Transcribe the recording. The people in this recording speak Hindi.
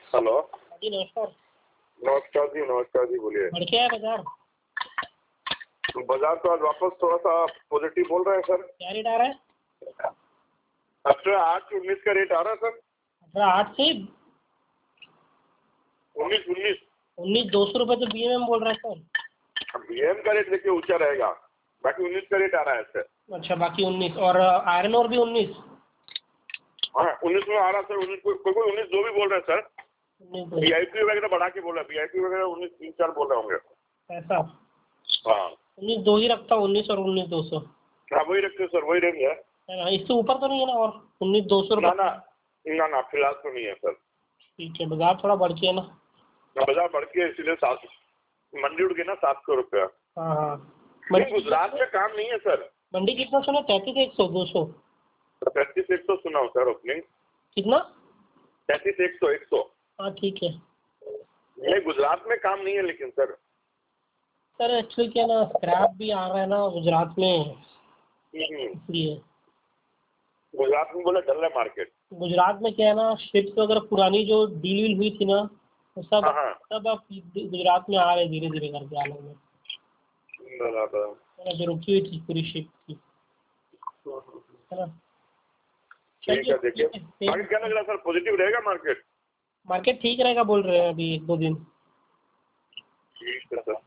हेलो जी नमस्कार। नमस्कार जी बोलिए। बढ़ क्या है बाजार? बाजार तो आज वापस थोड़ा सा पॉजिटिव बोल रहे हैं सर। क्या रेट आ रहा है? 18-19 का रेट आ रहा है सर। 18 से 19 200 रुपये तो BMM बोल रहा है सर। बीएम का रेट देखिए ऊंचा रहेगा, बाकी 19 का रेट आ रहा है सर। अच्छा, बाकी 19 और आयरन और भी 19। हाँ 19 में आ रहा है सर। 19 कोई 19 दो भी बोल रहे हैं सर। 19 VIP वगैरह बढ़ा के बोल रहा है। VIP वगैरह 19-3-4 बोल रहे होंगे। ऐसा? हाँ 19 2 ही रखता हूँ, 19 और 19 200 हाँ वही रखते सर, वही रेंज है। है ना? इससे ऊपर तो नहीं है ना? और 19 200 ना रुपये? ना ना फिलहाल तो नहीं है सर। ठीक है, बाजार थोड़ा बढ़ के है ना? बाजार बढ़ के इसलिए 7 मंडी उठ गई ना 700 रुपया। हाँ हाँ। नहीं गुजरात में काम नहीं है सर। मंडी कितना सुना? 33 100 200? 33-100 सुना हूँ सर ओपनिंग। कितना? 33-100। हाँ ठीक है नहीं गुजरात में काम नहीं है लेकिन सर। सर। एक्चुअली क्या ना, स्क्रैप भी आ रहा है ना गुजरात में, हम्म, इसलिए। गुजरात में बोला डल है मार्केट। गुजरात में क्या है ना, शिप्स वगैरह पुरानी जो डील वील हुई थी ना, वो सब हाँ हाँ सब अब गुजरात में आ रहे धीरे धीरे करके आने में। बराबर। जो रुकी हुई थी पूरी शिप की, है ना? ठीक है देखिए ठीक है। बाकी क्या लग रहा है सर, पॉजिटिव रहेगा मार्केट? मार्केट ठीक रहेगा बोल रहे हैं अभी 1 2 दिन। ठीक है सर।